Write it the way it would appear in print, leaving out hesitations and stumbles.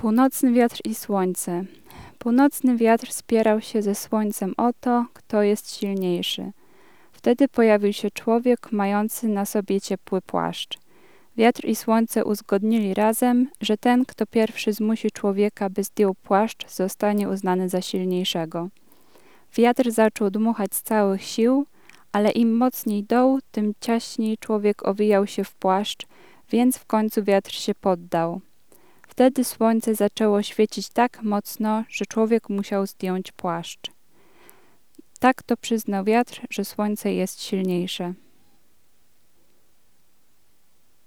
Północny wiatr i słońce. Północny wiatr spierał się ze słońcem o to, kto jest silniejszy. Wtedy pojawił się człowiek mający na sobie ciepły płaszcz. Wiatr i słońce uzgodnili razem, że ten, kto pierwszy zmusi człowieka, by zdjął płaszcz, zostanie uznany za silniejszego. Wiatr zaczął dmuchać z całych sił, ale im mocniej dął, tym ciaśniej człowiek owijał się w płaszcz, więc w końcu wiatr się poddał. Wtedy słońce zaczęło świecić tak mocno, że człowiek musiał zdjąć płaszcz. Tak to przyznał wiatr, że słońce jest silniejsze.